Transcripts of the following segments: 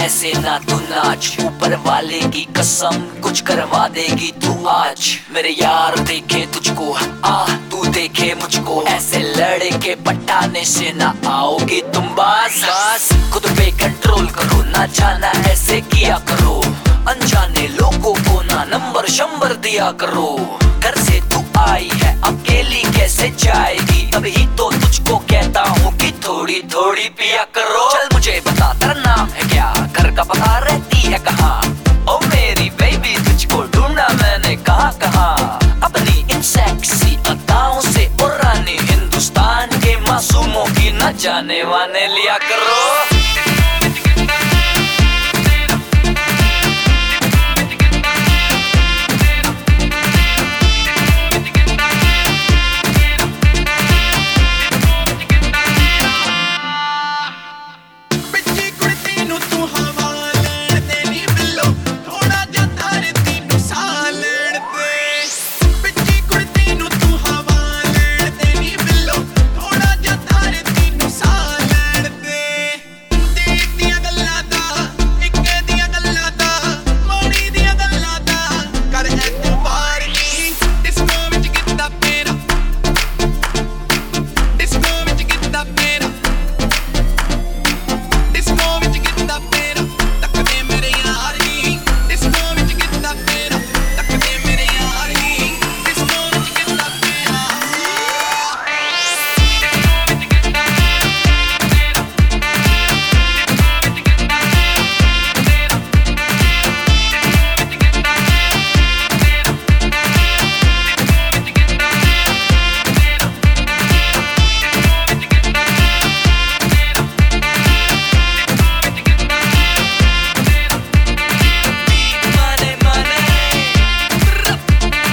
ऐसे ना तू नाच, ऊपर वाले की कसम कुछ करवा देगी तू आज। मेरे यार देखे तुझको, तू देखे मुझको, ऐसे लड़के पटाने से ना आओगी तुम बास। खुद पे कंट्रोल करो, ना जाना ऐसे किया करो, अनजाने लोगों को ना नंबर शंबर दिया करो। घर से तू आई है अकेली कैसे जाएगी, तभी तो तुझको कहता हूँ कि थोड़ी थोड़ी पिया करो। चल मुझे बता तेरा नाम है क्या, घर का पता रहती है कहाँ? ओ मेरी बेबी तुझको ढूंढा मैंने कहाँ कहाँ। अपनी इन सेक्सी अदाओं से और रानी हिंदुस्तान के मासूमों की न जाने वाने लिया करो।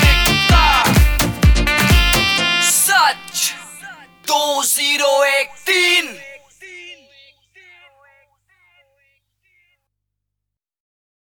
Zero एक